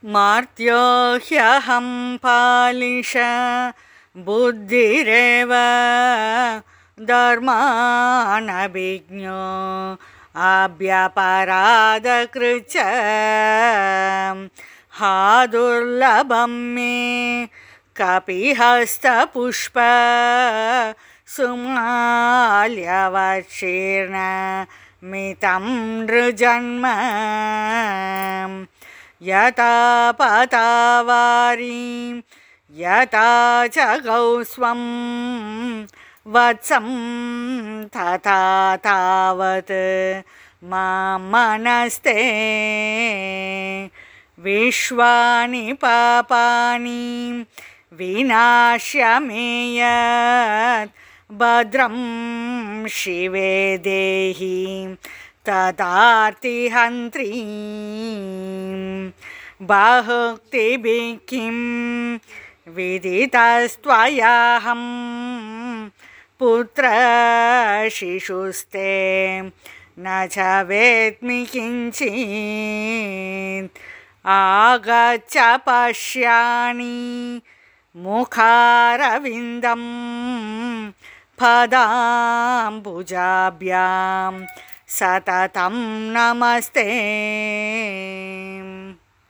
मार्त्यो ह्यहं polish बुद्धिरेव धर्मानभिज्ञो अभ्यपराधकृच्च हा दुर्लभं मे कपिहस्तपुष्प सुमाल्यवशीर्ण मितं नृजन्म यथा पतावारीं यथा च गौस्वं वत्सं तथा तावत् मां मनस्ते विश्वानि पापानि विनाश्य मे यत् भद्रं शिवे देहि तदार्तिहन्त्री बाहुक्तिभिः किं विदितस्त्वयाहं पुत्रशिशुस्ते न च वेत्मि किञ्चित् आगच्छ पश्यामि मुखारविन्दं पदाम्बुजाभ्यां सततं नमस्ते।